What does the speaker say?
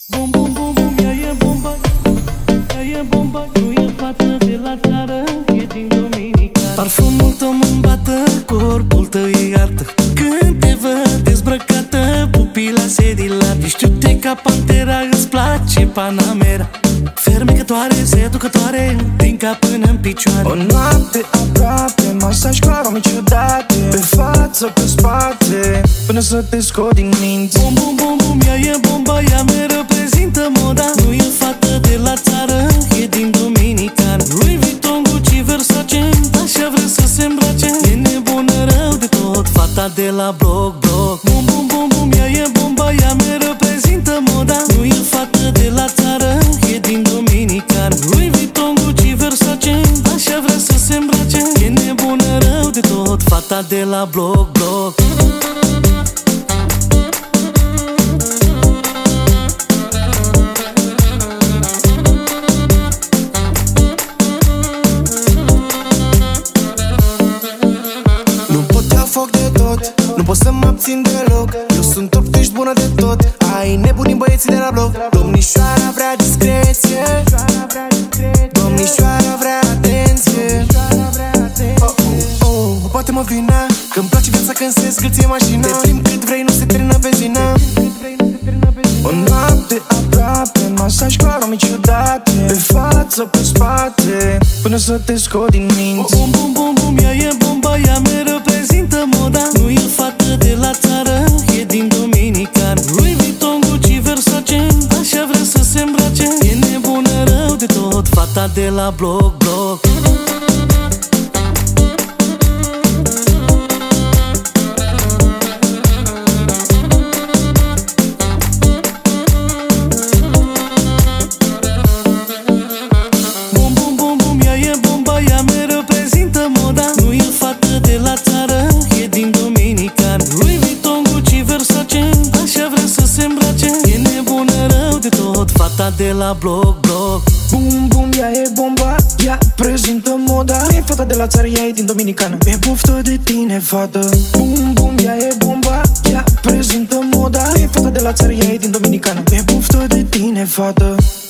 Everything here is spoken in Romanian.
Bum, bum, bum, bum, ea e bomba. Ea e bomba, nu e fată de la țară, e din Dominican. Parfumul tău mă-mi bată, corpul tău e artă. Când te văd dezbrăcată, pupila se dilată. Știu-te ca pantera, îți place Panamera. Fermecătoare, seducătoare, din cap până în picioare. O noapte aproape, masaj cu arome ciudate, pe față, pe spate, până să te scot din minți. Bum, bum, bum, bum, ea e bomba, ea me reprezintă moda. Nu e fată de la țară, e din Dominican. Louis Vuitton, Gucci, Versace, așa vrea să se îmbrace. E nebună rău de tot, fata de la bloc, bloc. Bum, bum, bum, bum, ea e bomba, ea me reprezintă moda. Nu e fată de la țară, e din Dominican. Louis Vuitton, Gucci, Versace, așa vrea să se îmbrace. E nebună rău de tot, fata de la bloc, bloc. Nu pot să mă abțin deloc. Eu sunt top, tu ești bună de tot. Ai nebunii băieții de la bloc. Domnișoara vrea discreție, domnișoara vrea atenție. Poate mă vina că-mi place viața când se scârție mașina. Te plimbi cât vrei, nu se termină benzina. O noapte aproape, masaj cu arome ciudate, pe față, pe spate, până să te scot din minți. Bum, bum, bum, bum, ea e bomba, ea me reprezintă moda. Nu e fată de la țară, e din Dominican. Louis Vuitton, Gucci, Versace, așa vrea să se îmbrace. E nebună rău de tot, fata de la bloc, bloc. Fata de la bloc, bloc. Bum, bum, ea e bomba, ea prezintă moda. Nu e fata de la țară, ea e din Dominicană. E poftă de tine, fată. Bum, bum, ea e bomba, ea prezintă moda. Nu e fata de la țară, ea e din Dominicană. E poftă de tine, fată.